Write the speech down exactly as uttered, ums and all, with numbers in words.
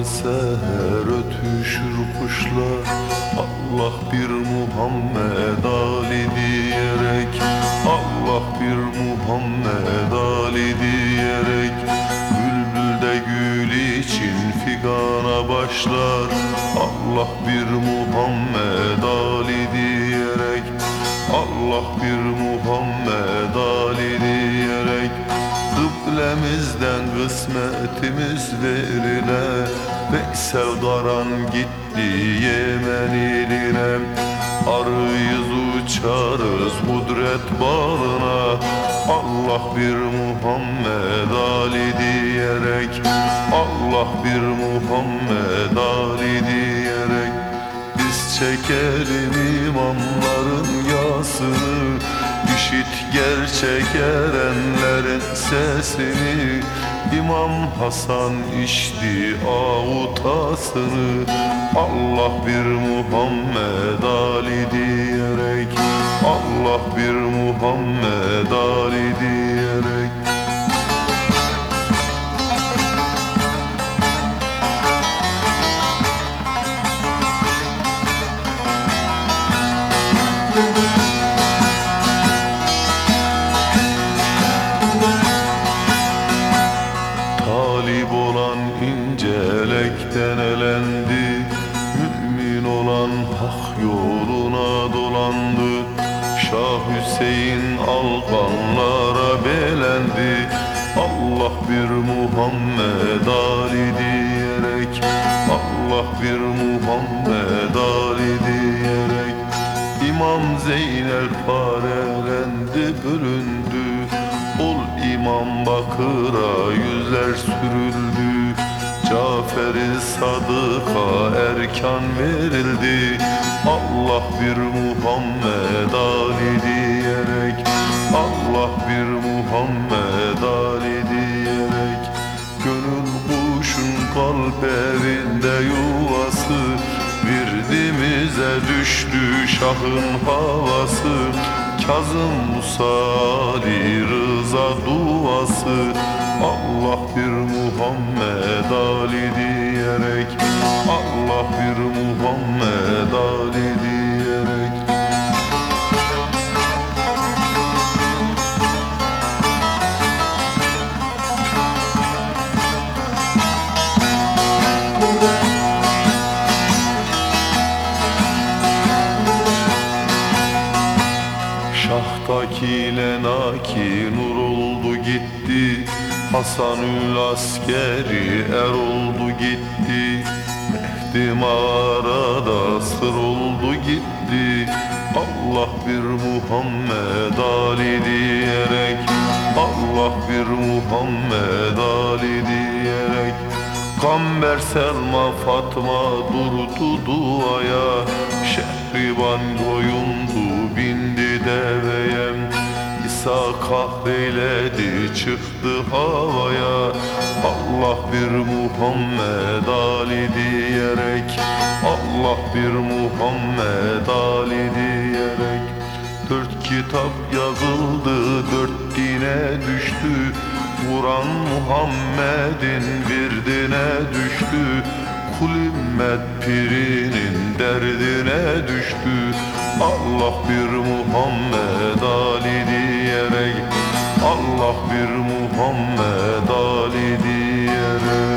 seher ötüşür kuşlar, Allah bir Muhammed Ali diyerek, Allah bir Muhammed Ali diyerek. Bülbül de gül için figana başlar, Allah bir Muhammed Ali diyerek, Allah bir Muhammed Ali diyerek. Kıblemizden kısmetimiz verile, Veysel Karan gitti Yemen iline. Arıyız uçarız kudret bağına, Allah bir Muhammed Ali diyerek, Allah bir Muhammed Ali diyerek. Biz çekelim imamların yasını, İşit gerçek erenlerin sesini. İmam Hasan içti avutasını, Allah bir Muhammed Ali diyerek, Allah bir Muhammed Ali diyerek. Talip olan incelekten elendi, mümin olan hak yoluna dolandı. Şah Hüseyin alkanlara belendi, Allah bir Muhammed Ali diyerek, Allah bir Muhammed Ali diyerek. İmam Zeynel parelendi, bölündü, ol İmam Bakır'a yüzler sürüldü. Cafer-i Sadık'a erkan verildi, Allah bir Muhammed Ali diyerek, Allah bir Muhammed Ali diyerek. Gönül kuşun kalp evinde yuvası, Virdimize düştü şahın havası. Kazım Musa Ali Rıza duası, Allah bir Muhammed Ali diyerek, Allah bir Muhammed Ali diyerek. Şahtaki lenaki nur oldu gitti, Hasanül askeri er oldu gitti. Mehdi mağarada sır oldu gitti, Allah bir Muhammed Ali diyerek, Allah bir Muhammed Ali diyerek. Kamber Selma Fatma durdu duaya, Şehriban koyundu bindi deveye. İsa kahreyledi çıktı havaya, Allah bir Muhammed Ali diyerek, Allah bir Muhammed Ali diyerek. Dört kitap yazıldı, dört dine düştü, Kur'an Muhammed'in birdine düştü. Kul ümmet pirinin derdine düştü, Allah bir Muhammed Ali diyerek, Allah bir Muhammed Ali diyerek.